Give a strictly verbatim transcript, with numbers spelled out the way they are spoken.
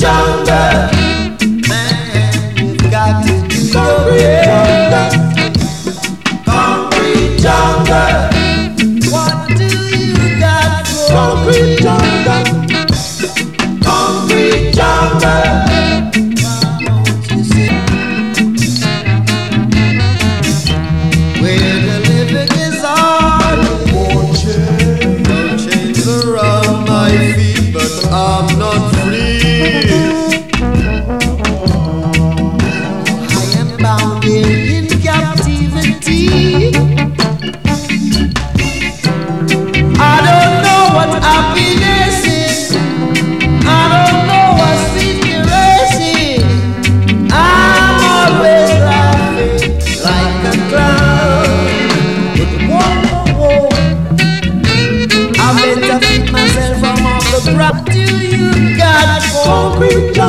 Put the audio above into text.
jungle. Man, you've got to do your best. Concrete jungle. What do you got for concrete jungle? Concrete jungle. Where the living is hard. No chains around my feet, but I'm not free. I am bound here in captivity. I don't know what happiness is. I don't know what secret is. I'm always laughing like a clown. But whoa, whoa, I better feed myself from off the ground. Do you got concrete?